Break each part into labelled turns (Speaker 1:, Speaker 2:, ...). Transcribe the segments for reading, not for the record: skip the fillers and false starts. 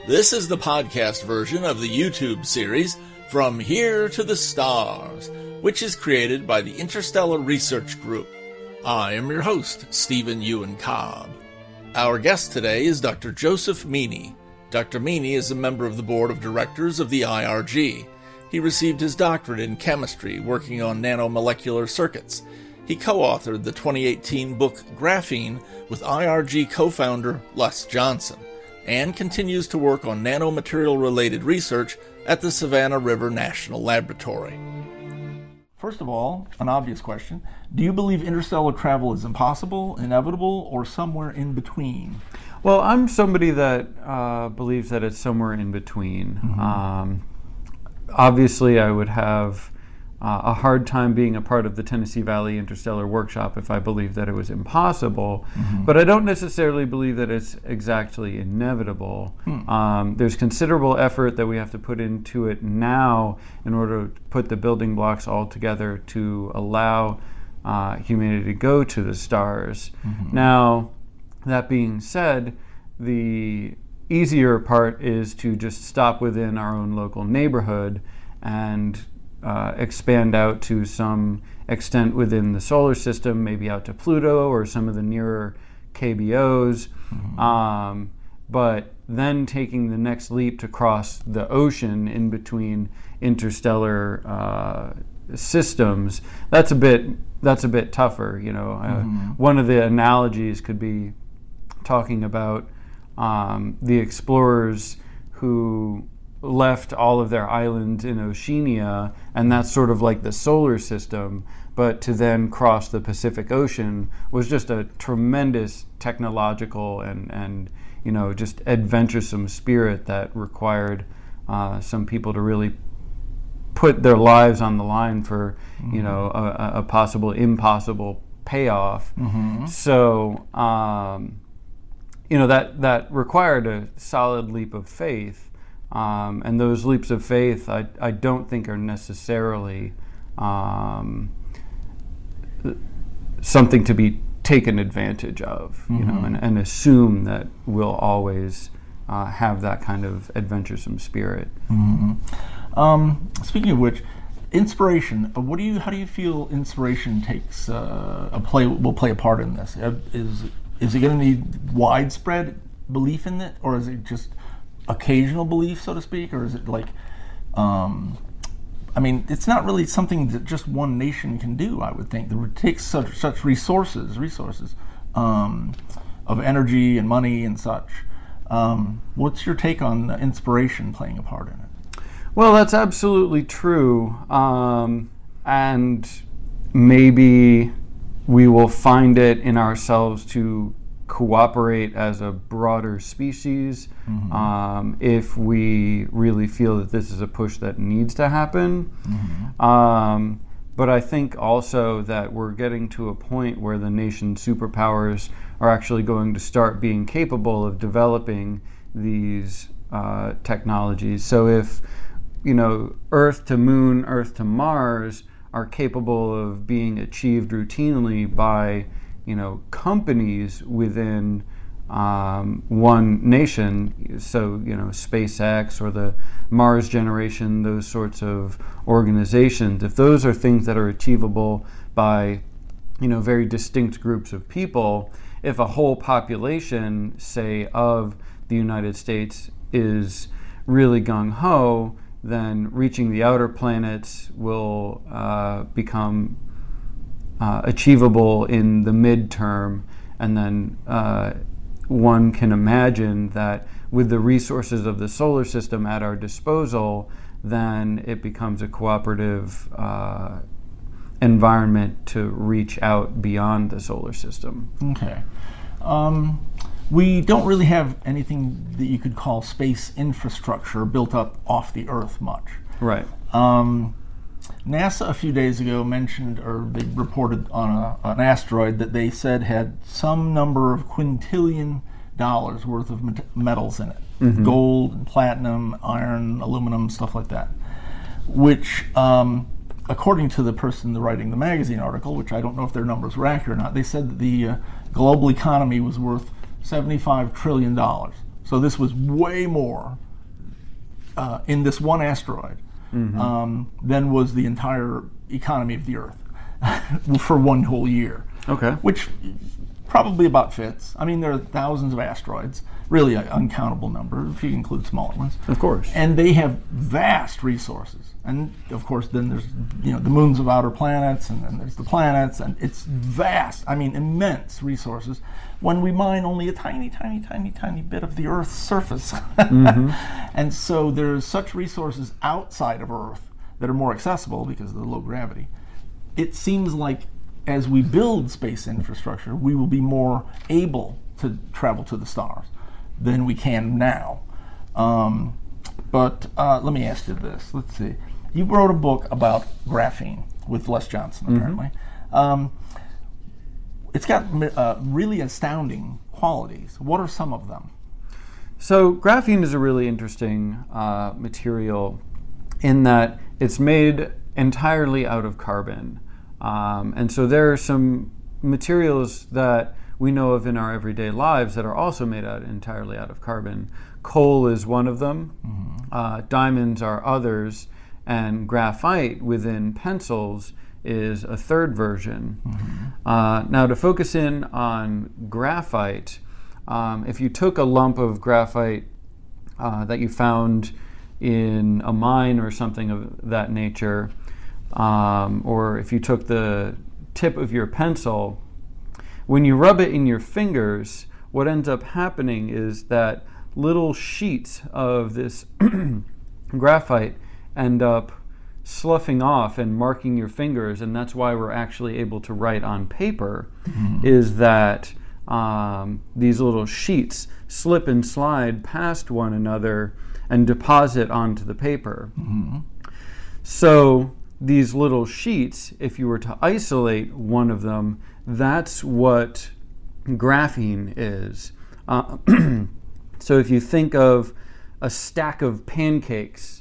Speaker 1: This is the podcast version of the YouTube series From Here to the Stars, which is created by the Interstellar Research Group. I am your host, Stephen Ewan Cobb. Our guest today is Dr. Joseph Meany. Dr. Meany is a member of the board of directors of the IRG. He received his doctorate in chemistry working on nanomolecular circuits. He co-authored the 2018 book Graphene with IRG co-founder Les Johnson, and continues to work on nanomaterial-related research at the Savannah River National Laboratory. First of all, an obvious question. Do you believe interstellar travel is impossible, inevitable, or somewhere in between?
Speaker 2: Well, I'm somebody that believes that it's somewhere in between. Mm-hmm. Obviously, I would have a hard time being a part of the Tennessee Valley Interstellar Workshop if I believed that it was impossible, but I don't necessarily believe that it's exactly inevitable. There's considerable effort that we have to put into it now in order to put the building blocks all together to allow humanity to go to the stars. Now, that being said, the easier part is to just stop within our own local neighborhood and expand out to some extent within the solar system, maybe out to Pluto or some of the nearer KBOs. But then taking the next leap to cross the ocean in between interstellar systems, that's a bit tougher. You know, one of the analogies could be talking about the explorers who left all of their islands in Oceania, and that's sort of like the solar system, but to then cross the Pacific Ocean was just a tremendous technological and you know, just adventuresome spirit that required some people to really put their lives on the line for you know, a possible impossible payoff. So you know, that required a solid leap of faith. And those leaps of faith, I don't think are necessarily something to be taken advantage of, you know, and assume that we'll always have that kind of adventuresome spirit.
Speaker 1: Speaking of which, inspiration. How do you feel inspiration takes will play a part in this? Is it going to need widespread belief in it, or is it just occasional belief, so to speak, or is it like, I mean, it's not really something that just one nation can do, I would think. It takes such resources of energy and money and such. What's your take on inspiration playing a part in it?
Speaker 2: Well, that's absolutely true. And maybe we will find it in ourselves to cooperate as a broader species if we really feel that this is a push that needs to happen. But I think also that we're getting to a point where the nation superpowers are actually going to start being capable of developing these technologies. So if, you know, Earth to Moon, Earth to Mars are capable of being achieved routinely by, you know, companies within one nation, so, you know, SpaceX or the Mars Generation, those sorts of organizations, if those are things that are achievable by, you know, very distinct groups of people, if a whole population, say, of the United States is really gung-ho, then reaching the outer planets will become achievable in the midterm, and then one can imagine that with the resources of the solar system at our disposal, then it becomes a cooperative environment to reach out beyond the solar system.
Speaker 1: Okay. We don't really have anything that you could call space infrastructure built up off the Earth much.
Speaker 2: Right.
Speaker 1: NASA a few days ago mentioned, or they reported on an asteroid that they said had some number of quintillion dollars worth of metals in it. Gold and platinum, iron, aluminum, stuff like that. Which, according to the person writing the magazine article, which I don't know if their numbers were accurate or not, they said that the global economy was worth $75 trillion.
Speaker 3: So this was way more in this one asteroid than was the entire economy of the Earth for one whole year.
Speaker 2: Okay.
Speaker 3: Which probably about fits. I mean, there are thousands of asteroids, really an uncountable number if you include smaller ones.
Speaker 2: Of course.
Speaker 3: And they have vast resources. And of course, then there's the moons of outer planets, and then there's the planets, and it's vast. I mean, immense resources. When we mine only a tiny, tiny, tiny, tiny bit of the Earth's surface, and so there's such resources outside of Earth that are more accessible because of the low gravity. It seems like as we build space infrastructure, we will be more able to travel to the stars than we can now. But let me ask you this. Let's see. You wrote a book about graphene with Les Johnson, apparently. It's got really astounding qualities. What are some of them?
Speaker 2: So graphene is a really interesting material in that it's made entirely out of carbon. And so there are some materials that we know of in our everyday lives that are also made entirely out of carbon. Coal is one of them. Diamonds are others. And graphite within pencils is a third version. Now to focus in on graphite, if you took a lump of graphite that you found in a mine or something of that nature, or if you took the tip of your pencil, when you rub it in your fingers, what ends up happening is that little sheets of this graphite end up sloughing off and marking your fingers, and that's why we're actually able to write on paper, is that these little sheets slip and slide past one another and deposit onto the paper. So these little sheets, if you were to isolate one of them, that's what graphene is. So if you think of a stack of pancakes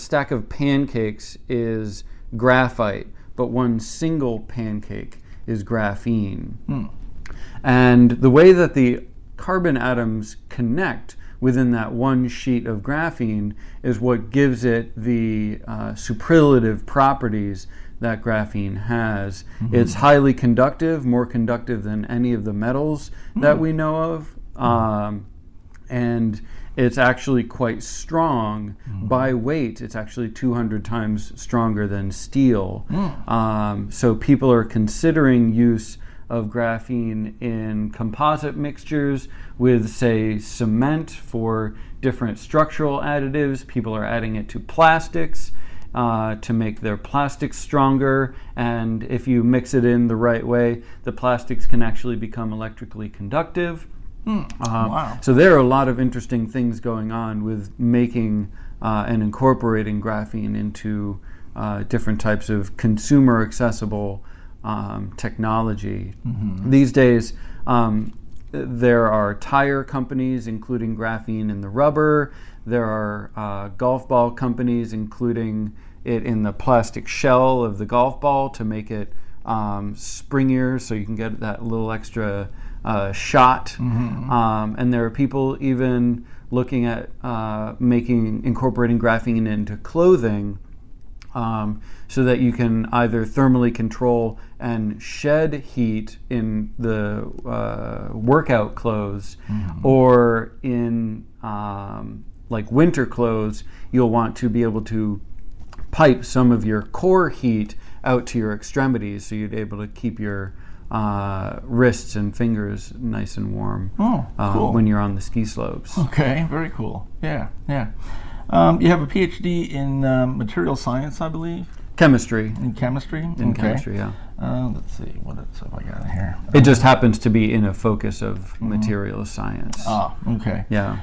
Speaker 2: is graphite, but one single pancake is graphene. And the way that the carbon atoms connect within that one sheet of graphene is what gives it the superlative properties that graphene has. It's highly conductive, more conductive than any of the metals that we know of. And it's actually quite strong. By weight, it's actually 200 times stronger than steel. So people are considering use of graphene in composite mixtures with, say, cement for different structural additives. People are adding it to plastics to make their plastics stronger, and if you mix it in the right way, the plastics can actually become electrically conductive.
Speaker 3: Wow.
Speaker 2: So there are a lot of interesting things going on with making and incorporating graphene into different types of consumer accessible technology. These days, there are tire companies including graphene in the rubber. There are golf ball companies including it in the plastic shell of the golf ball to make it springier, so you can get that little extra shot. And there are people even looking at incorporating graphene into clothing, so that you can either thermally control and shed heat in the workout clothes, or in like winter clothes, you'll want to be able to pipe some of your core heat out to your extremities, so you'd be able to keep your wrists and fingers nice and warm
Speaker 3: cool.
Speaker 2: when you're on the ski slopes.
Speaker 3: Okay, very cool. Yeah. You have a PhD in material science, I believe?
Speaker 2: Chemistry.
Speaker 3: In chemistry?
Speaker 2: In chemistry, yeah.
Speaker 3: Let's see, what have I got here?
Speaker 2: It just happens to be in a focus of material science.
Speaker 3: Okay.
Speaker 2: Yeah.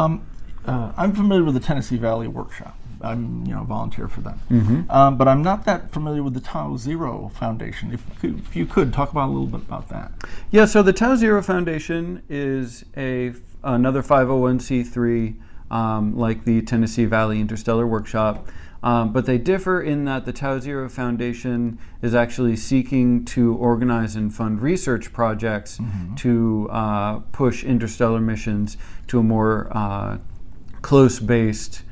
Speaker 3: I'm familiar with the Tennessee Valley Workshop. I'm a volunteer for them. But I'm not that familiar with the Tau Zero Foundation. If you could talk about a little bit about that.
Speaker 2: Yeah, so the Tau Zero Foundation is another 501c3 like the Tennessee Valley Interstellar Workshop. But they differ in that the Tau Zero Foundation is actually seeking to organize and fund research projects to push interstellar missions to a more close-based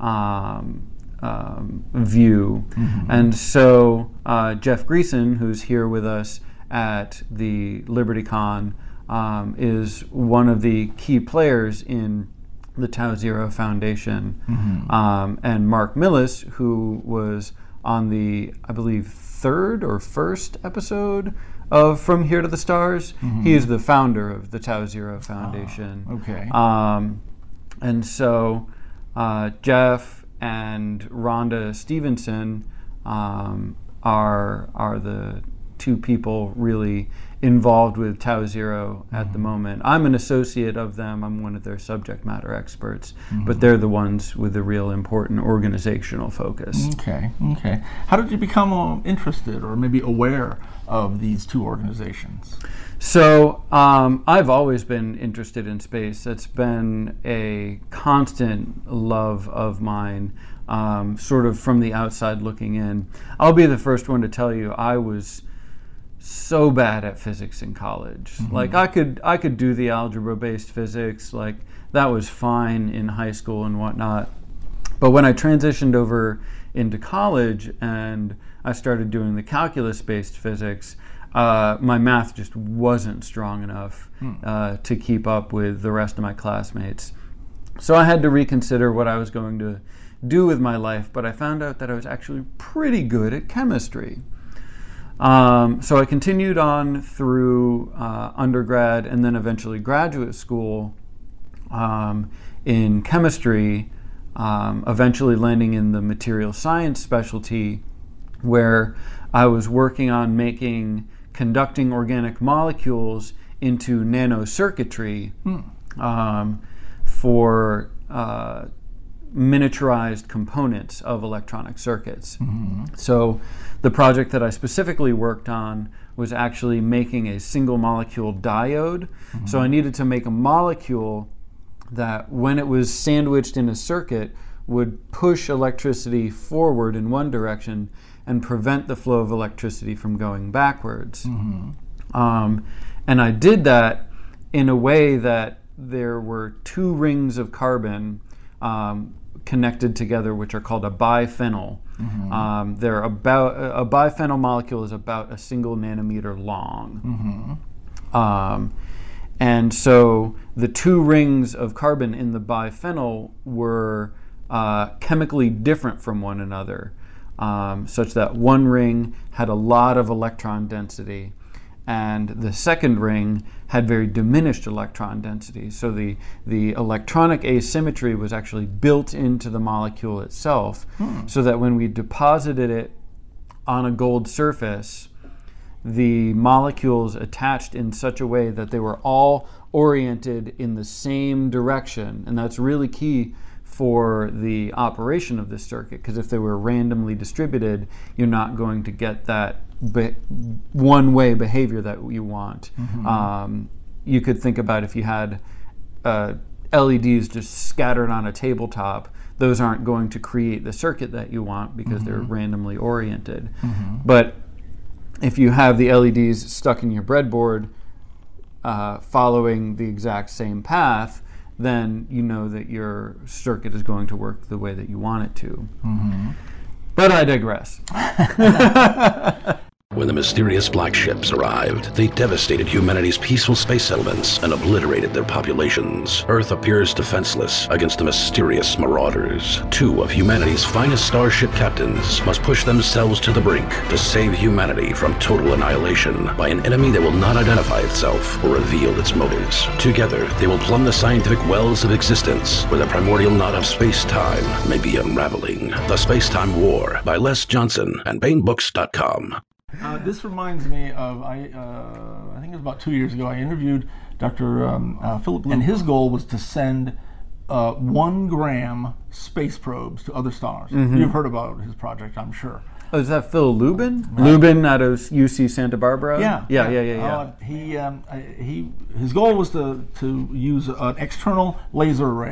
Speaker 2: view. And so Jeff Greason, who's here with us at the LibertyCon, is one of the key players in the Tau Zero Foundation. And Mark Millis, who was on the, I believe, third or first episode of From Here to the Stars, he is the founder of the Tau Zero Foundation.
Speaker 3: Okay.
Speaker 2: And so Jeff and Rhonda Stevenson are the two people really involved with Tau Zero at the moment. I'm an associate of them. I'm one of their subject matter experts, but they're the ones with the real important organizational focus.
Speaker 3: Okay. How did you become interested or maybe aware of these two organizations?
Speaker 2: So I've always been interested in space. That's been a constant love of mine, sort of from the outside looking in. I'll be the first one to tell you I was so bad at physics in college. Like I could do the algebra-based physics, like that was fine in high school and whatnot. But when I transitioned over into college and I started doing the calculus-based physics, my math just wasn't strong enough to keep up with the rest of my classmates. So I had to reconsider what I was going to do with my life, but I found out that I was actually pretty good at chemistry. So I continued on through undergrad and then eventually graduate school in chemistry, eventually landing in the material science specialty, where I was working on making conducting organic molecules into nanocircuitry for miniaturized components of electronic circuits. So the project that I specifically worked on was actually making a single molecule diode. So I needed to make a molecule that when it was sandwiched in a circuit would push electricity forward in one direction and prevent the flow of electricity from going backwards. And I did that in a way that there were two rings of carbon connected together, which are called a biphenyl. They're about a biphenyl molecule is about a single nanometer long. And so the two rings of carbon in the biphenyl were chemically different from one another, such that one ring had a lot of electron density and the second ring had very diminished electron density. So the electronic asymmetry was actually built into the molecule itself, so that when we deposited it on a gold surface, the molecules attached in such a way that they were all oriented in the same direction. And that's really key for the operation of this circuit, because if they were randomly distributed, you're not going to get that one-way behavior that you want. You could think about if you had LEDs just scattered on a tabletop, those aren't going to create the circuit that you want because they're randomly oriented. But if you have the LEDs stuck in your breadboard following the exact same path, then you know that your circuit is going to work the way that you want it to. But I digress.
Speaker 4: When the mysterious black ships arrived, they devastated humanity's peaceful space settlements and obliterated their populations. Earth appears defenseless against the mysterious marauders. Two of humanity's finest starship captains must push themselves to the brink to save humanity from total annihilation by an enemy that will not identify itself or reveal its motives. Together, they will plumb the scientific wells of existence where the primordial knot of space-time may be unraveling. The Space-Time War by Les Johnson and BaneBooks.com.
Speaker 3: This reminds me of, I think it was about 2 years ago, I interviewed Dr. Philip, and his goal was to send 1 gram space probes to other stars. You've heard about his project, I'm sure.
Speaker 2: Oh, is that Phil Lubin? Right. Lubin out of UC Santa Barbara?
Speaker 3: Yeah. His goal was to use an external laser array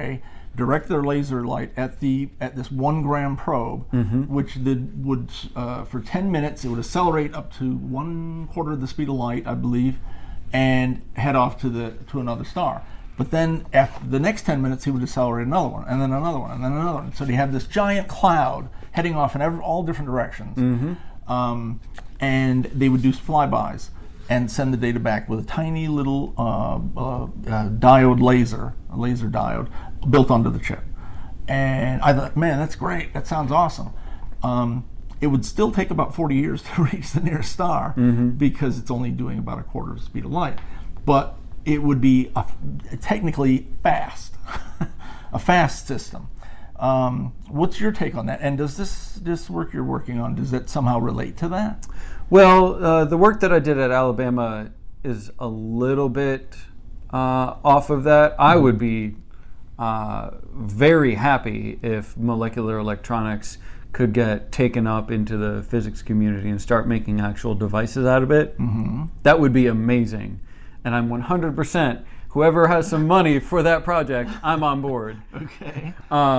Speaker 3: direct their laser light at this 1 gram probe, which would for 10 minutes it would accelerate up to 1/4 of the speed of light, I believe, and head off to another star. But then after the next 10 minutes, he would accelerate another one, and then another one, and then another one. So he had this giant cloud heading off in all different directions. And they would do flybys and send the data back with a tiny little diode laser, a laser diode, built onto the chip. And I thought, man, that's great. That sounds awesome. It would still take about 40 years to reach the nearest star because it's only doing about 1/4 of the speed of light. But it would be technically fast, a fast system. What's your take on that? And does this work you're working on, does that somehow relate to that?
Speaker 2: Well, the work that I did at Alabama is a little bit off of that. I would be very happy if molecular electronics could get taken up into the physics community and start making actual devices out of it. That would be amazing. And I'm 100%, whoever has some money for that project, I'm on board.
Speaker 3: Okay.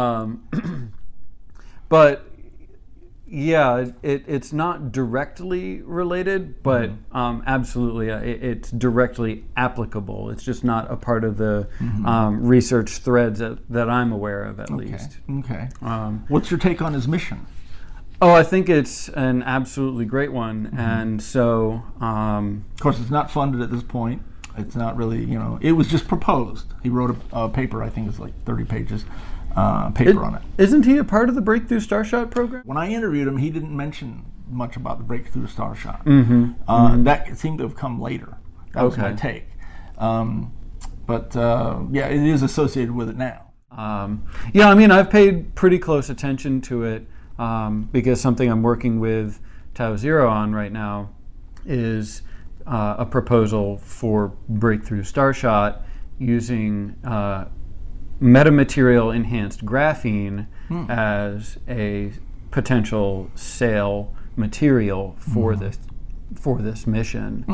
Speaker 2: But yeah, it's not directly related, but absolutely, it's directly applicable. It's just not a part of the research threads that I'm aware of, at least.
Speaker 3: Okay. What's your take on his mission?
Speaker 2: Oh, I think it's an absolutely great one, and so...
Speaker 3: of course, it's not funded at this point. It's not really, it was just proposed. He wrote a paper, I think it's like 30 pages, on it.
Speaker 2: Isn't he a part of the Breakthrough Starshot program?
Speaker 3: When I interviewed him, he didn't mention much about the Breakthrough Starshot. That seemed to have come later. That was my take. But yeah, it is associated with it now.
Speaker 2: Yeah, I mean, I've paid pretty close attention to it because something I'm working with Tau Zero on right now is a proposal for Breakthrough Starshot using metamaterial enhanced graphene as a potential sail material for this mission.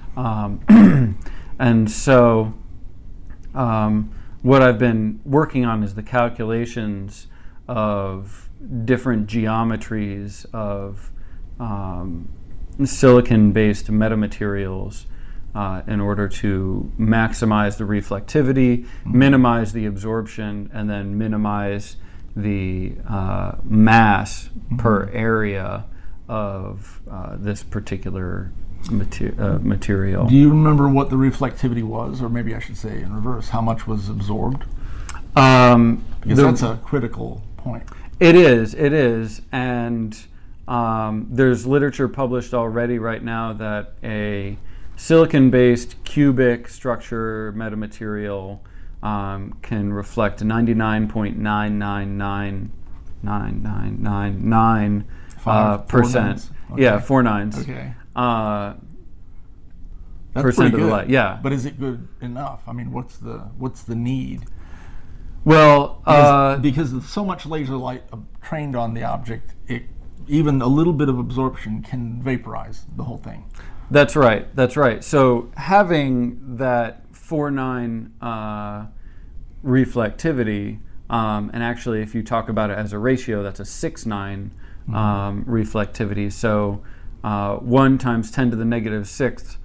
Speaker 2: And so what I've been working on is the calculations of different geometries of silicon-based metamaterials in order to maximize the reflectivity, minimize the absorption, and then minimize the mass per area of this particular material.
Speaker 3: Do you remember what the reflectivity was, or maybe I should say in reverse, how much was absorbed? Because that's a critical point.
Speaker 2: It is, and there's literature published already right now that a silicon-based cubic structure metamaterial can reflect 99.99999% yeah, 4 nines.
Speaker 3: Okay.
Speaker 2: That's percent of the light. Yeah.
Speaker 3: But is it good enough? I mean, what's the need?
Speaker 2: Well,
Speaker 3: because there's so much laser light trained on the object, even a little bit of absorption can vaporize the whole thing.
Speaker 2: That's right. So having that 4.9 reflectivity, and actually if you talk about it as a ratio, that's a 6.9 reflectivity. So 1 times 10 to the negative 6th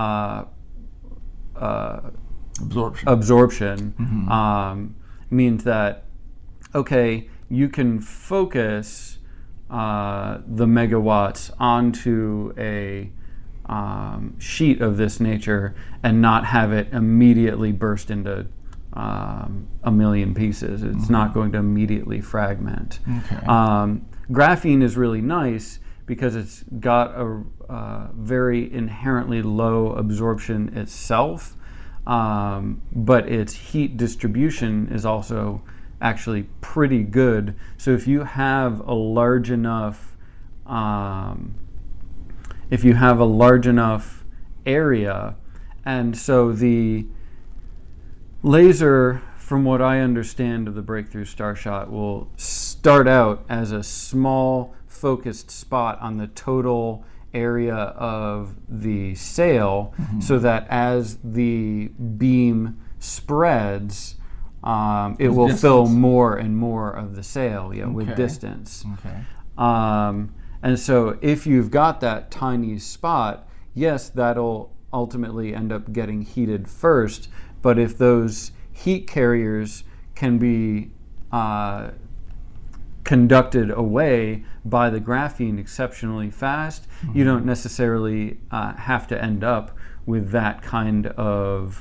Speaker 2: absorption means that, okay, you can focus the megawatts onto a sheet of this nature and not have it immediately burst into a million pieces. It's not going to immediately fragment.
Speaker 3: Okay.
Speaker 2: Graphene is really nice because it's got a very inherently low absorption itself, but its heat distribution is also actually pretty good. So if you have a large enough area, and so the laser, from what I understand of the Breakthrough Starshot, will start out as a small focused spot on the total area of the sail, so that as the beam spreads, it will fill more and more of the sail with distance.
Speaker 3: Okay.
Speaker 2: And so if you've got that tiny spot, yes, that'll ultimately end up getting heated first, but if those heat carriers can be conducted away by the graphene exceptionally fast, you don't necessarily have to end up with that kind of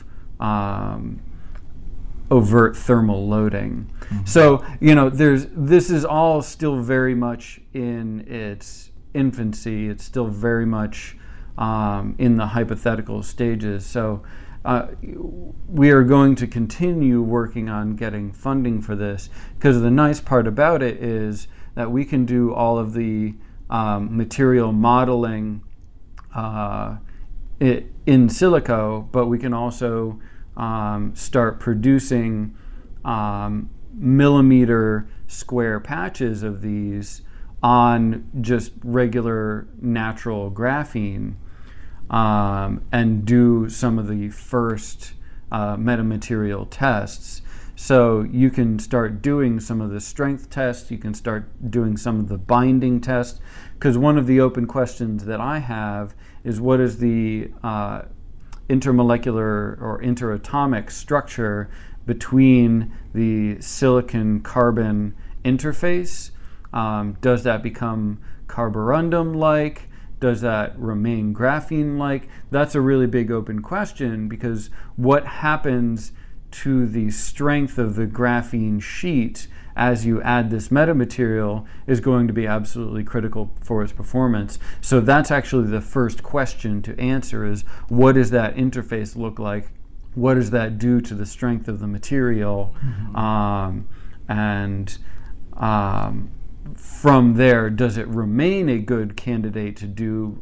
Speaker 2: overt thermal loading. So, this is all still very much in its infancy. It's still very much in the hypothetical stages. So we are going to continue working on getting funding for this, because the nice part about it is that we can do all of the material modeling in silico, but we can also start producing millimeter square patches of these on just regular natural graphene, and do some of the first metamaterial tests. So you can start doing some of the strength tests, you can start doing some of the binding tests, because one of the open questions that I have is, what is the intermolecular or interatomic structure between the silicon-carbon interface? Does that become carborundum-like? Does that remain graphene-like? That's a really big open question, because what happens to the strength of the graphene sheet as you add this metamaterial is going to be absolutely critical for its performance. So that's actually the first question to answer, is what does that interface look like? What does that do to the strength of the material? From there, does it remain a good candidate to do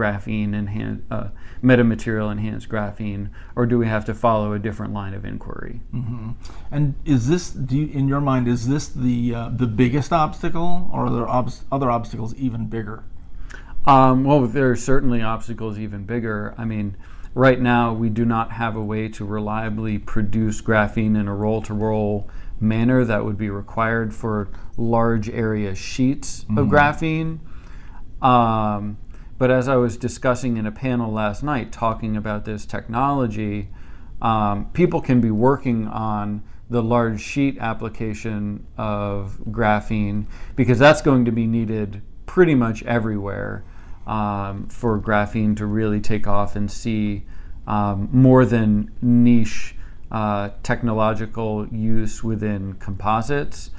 Speaker 2: metamaterial enhanced graphene, or do we have to follow a different line of inquiry?
Speaker 3: And is this, in your mind, is this the biggest obstacle, or are there other obstacles even bigger?
Speaker 2: Well, there are certainly obstacles even bigger. I mean, right now we do not have a way to reliably produce graphene in a roll-to-roll manner that would be required for large area sheets of graphene. But as I was discussing in a panel last night talking about this technology, people can be working on the large sheet application of graphene, because that's going to be needed pretty much everywhere for graphene to really take off and see more than niche technological use within composites.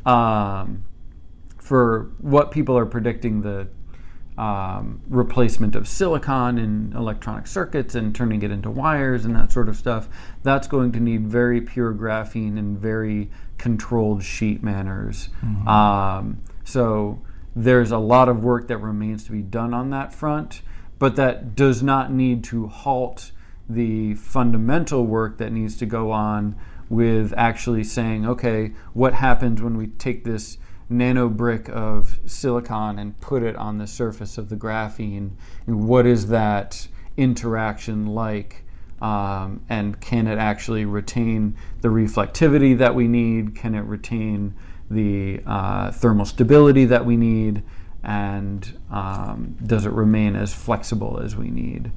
Speaker 2: For what people are predicting, the replacement of silicon in electronic circuits and turning it into wires and that sort of stuff, that's going to need very pure graphene in very controlled sheet manners. So there's a lot of work that remains to be done on that front, but that does not need to halt the fundamental work that needs to go on with actually saying, okay, what happens when we take this nano brick of silicon and put it on the surface of the graphene, and what is that interaction like, and can it actually retain the reflectivity that we need? Can it retain the thermal stability that we need? And does it remain as flexible as we need?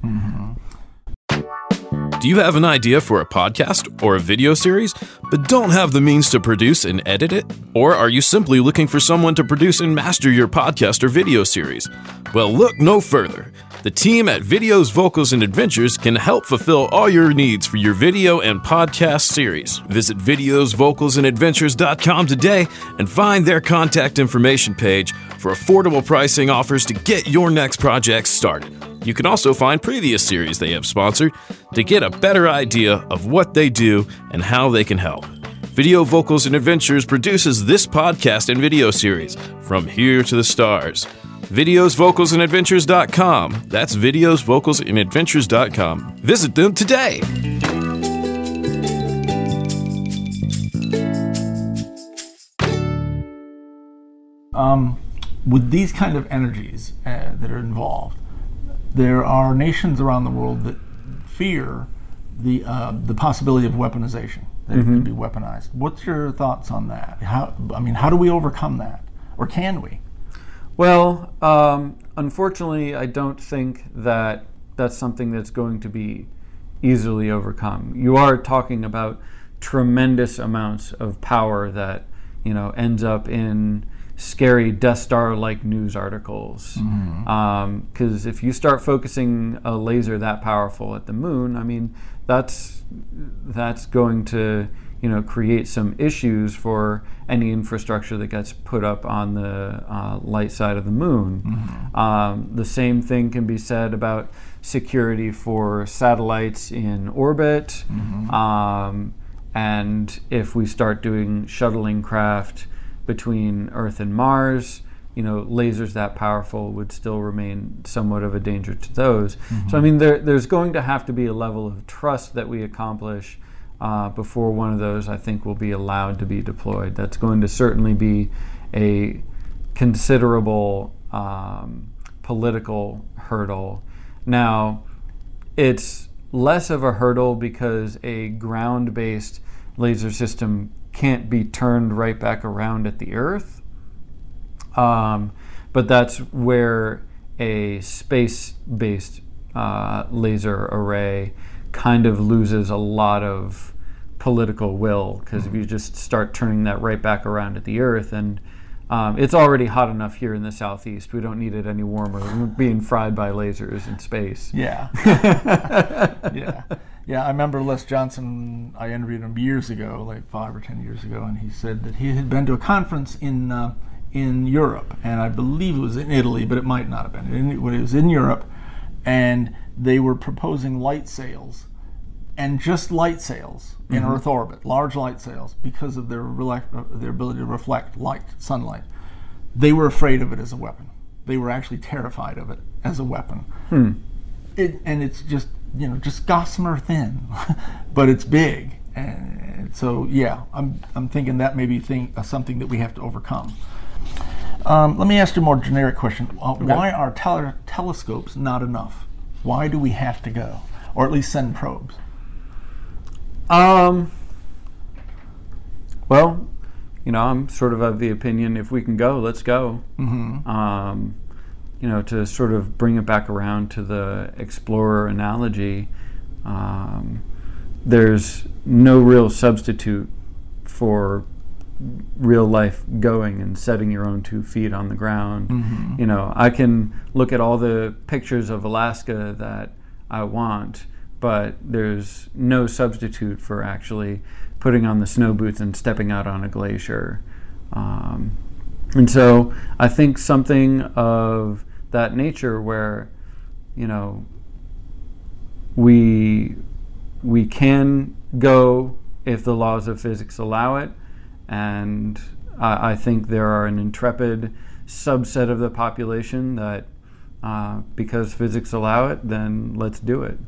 Speaker 5: Do you have an idea for a podcast or a video series, but don't have the means to produce and edit it? Or are you simply looking for someone to produce and master your podcast or video series? Well, look no further. The team at Videos, Vocals, and Adventures can help fulfill all your needs for your video and podcast series. Visit videosvocalsandadventures.com today and find their contact information page for affordable pricing offers to get your next project started. You can also find previous series they have sponsored to get a better idea of what they do and how they can help. Video, Vocals, and Adventures produces this podcast and video series, From Here to the Stars. Videosvocalsandadventures.com. That's videosvocalsandadventures.com. Visit them today.
Speaker 3: With these kind of energies that are involved, there are nations around the world that fear the possibility of weaponization. that it could be weaponized. What's your thoughts on that? How do we overcome that, or can we?
Speaker 2: Well, unfortunately, I don't think that that's something that's going to be easily overcome. You are talking about tremendous amounts of power that, ends up in scary Death Star-like news articles. Because if you start focusing a laser that powerful at the moon, that's going to create some issues for any infrastructure that gets put up on the light side of the moon. The same thing can be said about security for satellites in orbit. And if we start doing shuttling craft between Earth and Mars, lasers that powerful would still remain somewhat of a danger to those. So there's going to have to be a level of trust that we accomplish before one of those, I think, will be allowed to be deployed. That's going to certainly be a considerable political hurdle. Now, it's less of a hurdle because a ground-based laser system can't be turned right back around at the Earth. But that's where a space-based laser array kind of loses a lot of political will, because if you just start turning that right back around at the Earth, and it's already hot enough here in the southeast, we don't need it any warmer. We're being fried by lasers in space.
Speaker 3: Yeah. Yeah, I remember Les Johnson, I interviewed him years ago, like 5 or 10 years ago, and he said that he had been to a conference in Europe, and I believe it was in Italy, but it might not have been. It was in Europe, and they were proposing light sails, and just light sails in Earth orbit, large light sails, because of their ability to reflect light, sunlight. They were afraid of it as a weapon. They were actually terrified of it as a weapon. And it's just, just gossamer thin, but it's big. And so, yeah, I'm thinking that may be something that we have to overcome. Let me ask you a more generic question. Why are telescopes not enough? Why do we have to go, or at least send probes?
Speaker 2: Well, I'm sort of the opinion, if we can go, let's go. To sort of bring it back around to the explorer analogy, there's no real substitute for real life going and setting your own 2 feet on the ground. I can look at all the pictures of Alaska that I want, but there's no substitute for actually putting on the snow boots and stepping out on a glacier. And so I think something of that nature where, we can go if the laws of physics allow it, and I think there are an intrepid subset of the population that, because physics allow it, then let's do it.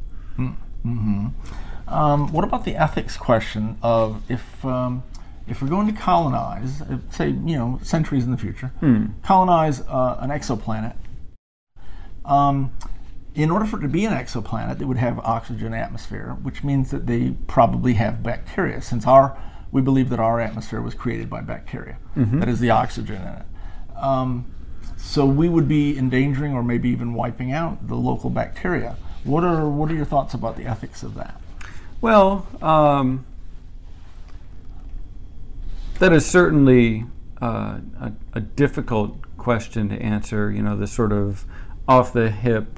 Speaker 3: What about the ethics question of if we're going to colonize, say, centuries in the future, colonize an exoplanet, in order for it to be an exoplanet, it would have oxygen atmosphere, which means that they probably have bacteria, since we believe that our atmosphere was created by bacteria. That is the oxygen in it. So we would be endangering or maybe even wiping out the local bacteria. What are your thoughts about the ethics of that?
Speaker 2: Well, that is certainly a difficult question to answer. The sort of off the hip,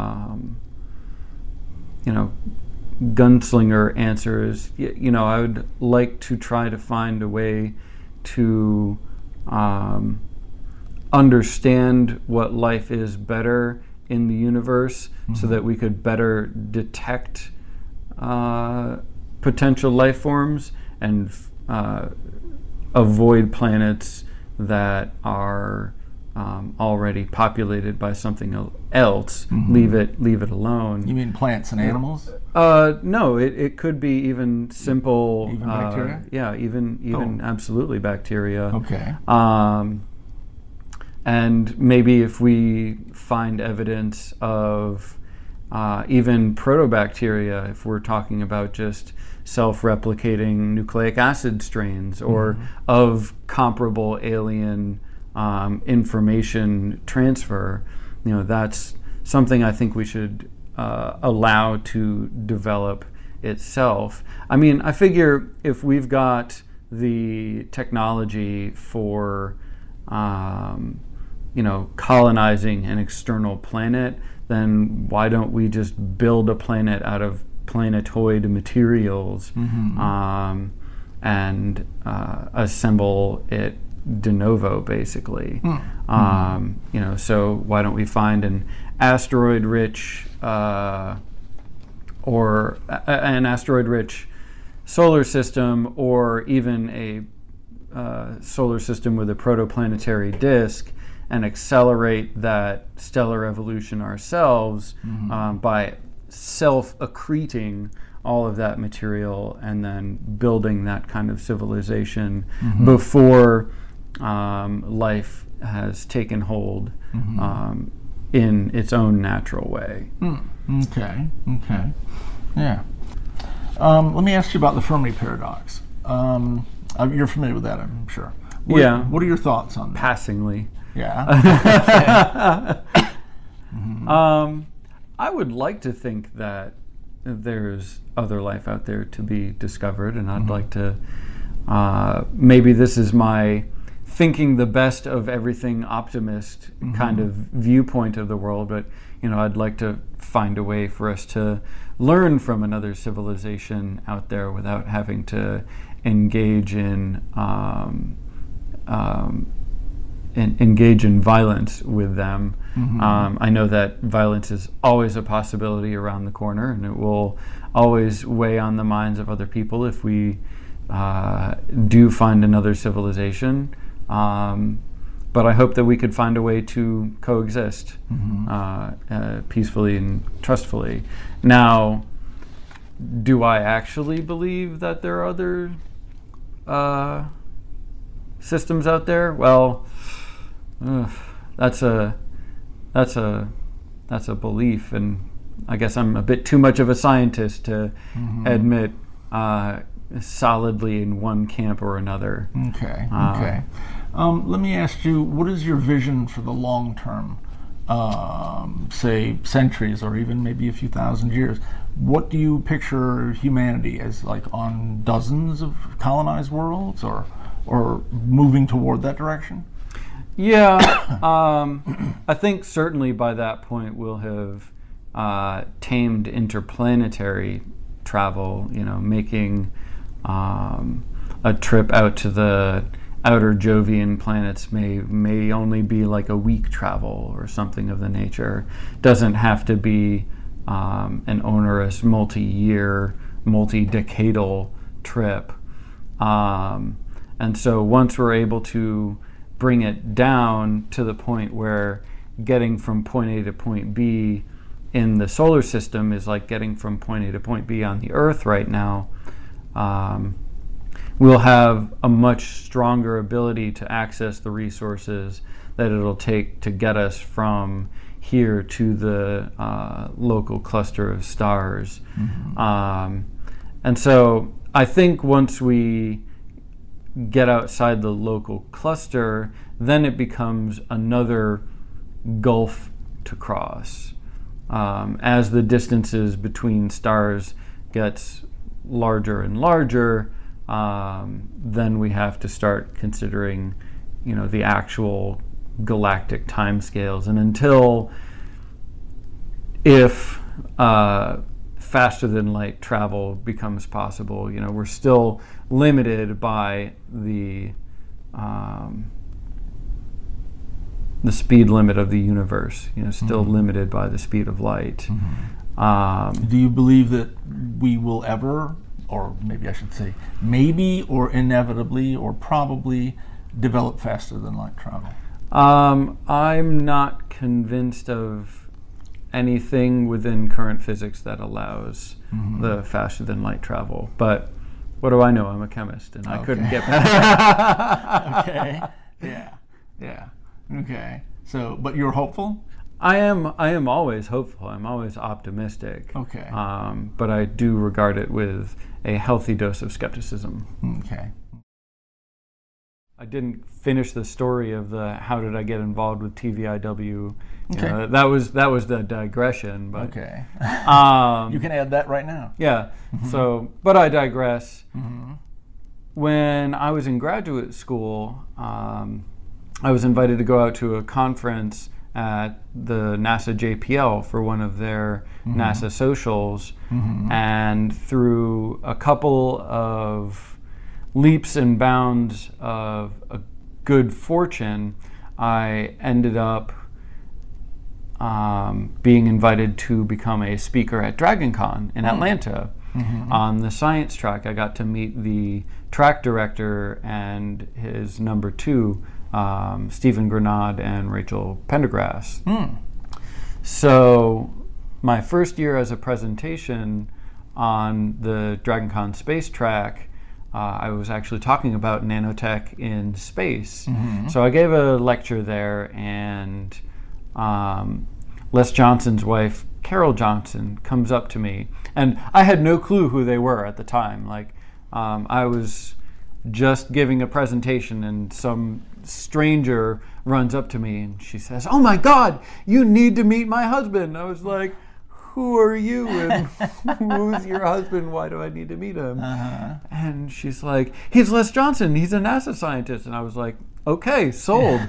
Speaker 2: gunslinger answer is, I would like to try to find a way to understand what life is better in the universe, so that we could better detect potential life forms and avoid planets that are already populated by something else. Leave it alone.
Speaker 3: You mean plants and animals?
Speaker 2: No, it could be even simple.
Speaker 3: Even bacteria?
Speaker 2: Yeah, even absolutely bacteria.
Speaker 3: Okay.
Speaker 2: And maybe if we find evidence of even protobacteria, if we're talking about just self-replicating nucleic acid strains or of comparable alien information transfer, that's something I think we should allow to develop itself. I mean, I figure if we've got the technology for colonizing an external planet, then why don't we just build a planet out of planetoid materials and assemble it de novo, basically. So why don't we find an asteroid-rich or an asteroid-rich solar system, or even a solar system with a protoplanetary disk, and accelerate that stellar evolution ourselves by self-accreting all of that material and then building that kind of civilization before life has taken hold in its own natural way.
Speaker 3: Okay. Yeah. Let me ask you about the Fermi paradox. You're familiar with that, I'm sure. What are your thoughts on that?
Speaker 2: Passingly.
Speaker 3: Yeah.
Speaker 2: I would like to think that there's other life out there to be discovered, and I'd like to, maybe this is my thinking the best of everything optimist kind of viewpoint of the world, but I'd like to find a way for us to learn from another civilization out there without having to engage in violence with them. I know that violence is always a possibility around the corner, and it will always weigh on the minds of other people if we do find another civilization. But I hope that we could find a way to coexist peacefully and trustfully. Now, do I actually believe that there are other systems out there? Well, that's a belief, and I guess I'm a bit too much of a scientist to admit solidly in one camp or another.
Speaker 3: Okay. Let me ask you, what is your vision for the long term, say centuries or even maybe a few thousand years? What do you picture humanity as, like on dozens of colonized worlds, or moving toward that direction?
Speaker 2: Yeah, I think certainly by that point we'll have tamed interplanetary travel, making a trip out to the outer Jovian planets may only be like a week travel or something of the nature. Doesn't have to be an onerous multi-year, multi-decadal trip. And so once we're able to bring it down to the point where getting from point A to point B in the solar system is like getting from point A to point B on the Earth right now, we'll have a much stronger ability to access the resources that it'll take to get us from here to the local cluster of stars. And so I think once we get outside the local cluster, then it becomes another gulf to cross. As the distances between stars gets larger and larger, then we have to start considering, the actual galactic timescales. And until, if faster than light travel becomes possible, we're still limited by the speed limit of the universe. Still limited by the speed of light.
Speaker 3: Do you believe that we will ever, or maybe I should say, maybe or inevitably or probably develop faster than light travel?
Speaker 2: I'm not convinced of anything within current physics that allows the faster than light travel. But what do I know? I'm a chemist, and I couldn't get past
Speaker 3: Okay. Yeah. Okay. So, but you're hopeful?
Speaker 2: I am always hopeful. I'm always optimistic.
Speaker 3: Okay.
Speaker 2: But I do regard it with a healthy dose of skepticism.
Speaker 3: Okay.
Speaker 2: I didn't finish the story of the how did I get involved with TVIW.
Speaker 3: Okay.
Speaker 2: That was the digression. But
Speaker 3: Okay.
Speaker 2: you
Speaker 3: You can add that right now.
Speaker 2: Yeah. So, but I digress.
Speaker 3: Mm-hmm.
Speaker 2: When I was in graduate school, I was invited to go out to a conference at the NASA JPL for one of their NASA socials, and through a couple of leaps and bounds of a good fortune, I ended up being invited to become a speaker at DragonCon in Atlanta. On the science track, I got to meet the track director and his number two, Stephen Grenade and Rachel Pendergrass. So my first year as a presentation on the DragonCon space track, I was actually talking about nanotech in space. So I gave a lecture there, and Les Johnson's wife, Carol Johnson, comes up to me, and I had no clue who they were at the time. Like, I was just giving a presentation, and some stranger runs up to me, and she says, "Oh my God, you need to meet my husband." I was like, "Who are you, and who's your husband? Why do I need to meet him?" And she's like, "He's Les Johnson. He's a NASA scientist." And I was like, "Okay, sold."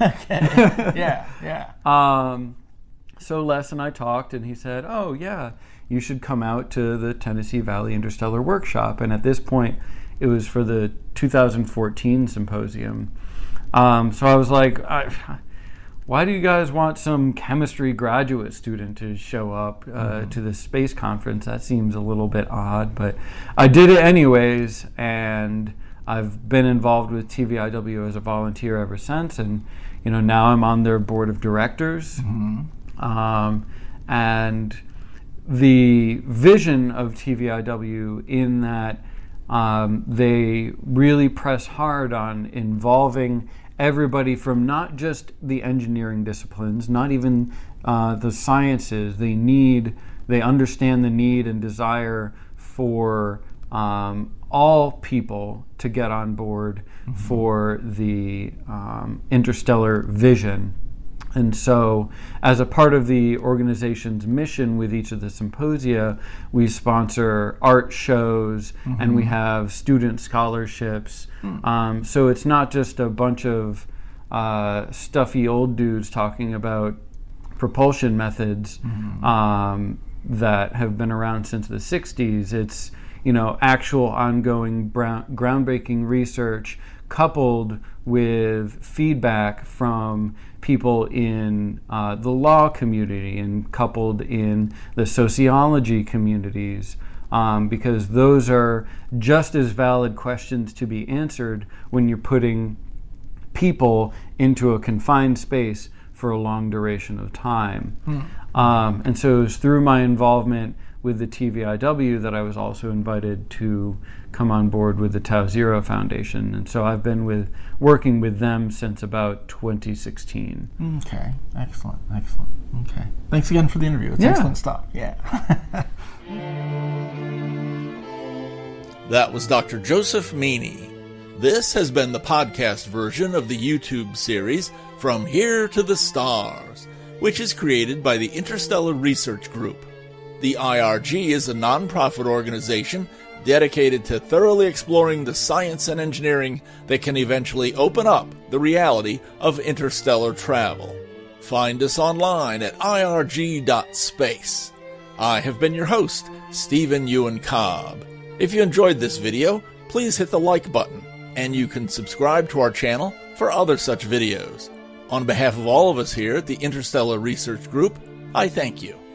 Speaker 3: Yeah.
Speaker 2: So Les and I talked, and he said, "Oh yeah, you should come out to the Tennessee Valley Interstellar Workshop." And at this point, it was for the 2014 symposium. So I was like, why do you guys want some chemistry graduate student to show up to this space conference? That seems a little bit odd, but I did it anyways, and I've been involved with TVIW as a volunteer ever since, and now I'm on their board of directors. And the vision of TVIW in that they really press hard on involving everybody from not just the engineering disciplines, not even the sciences. They understand the need and desire for all people to get on board for the interstellar vision. And so, as a part of the organization's mission with each of the symposia, we sponsor art shows and we have student scholarships. So it's not just a bunch of stuffy old dudes talking about propulsion methods that have been around since the 60s. It's actual ongoing groundbreaking research coupled with feedback from people in the law community and coupled in the sociology communities, because those are just as valid questions to be answered when you're putting people into a confined space for a long duration of time. And so it was through my involvement with the TVIW that I was also invited to come on board with the Tau Zero Foundation. And so I've been working with them since about 2016.
Speaker 3: Okay, excellent. Okay, thanks again for the interview. It's excellent stuff. Yeah.
Speaker 1: That was Dr. Joseph Meany. This has been the podcast version of the YouTube series From Here to the Stars, which is created by the Interstellar Research Group. The IRG is a non-profit organization dedicated to thoroughly exploring the science and engineering that can eventually open up the reality of interstellar travel. Find us online at irg.space. I have been your host, Stephen Ewan Cobb. If you enjoyed this video, please hit the like button, and you can subscribe to our channel for other such videos. On behalf of all of us here at the Interstellar Research Group, I thank you.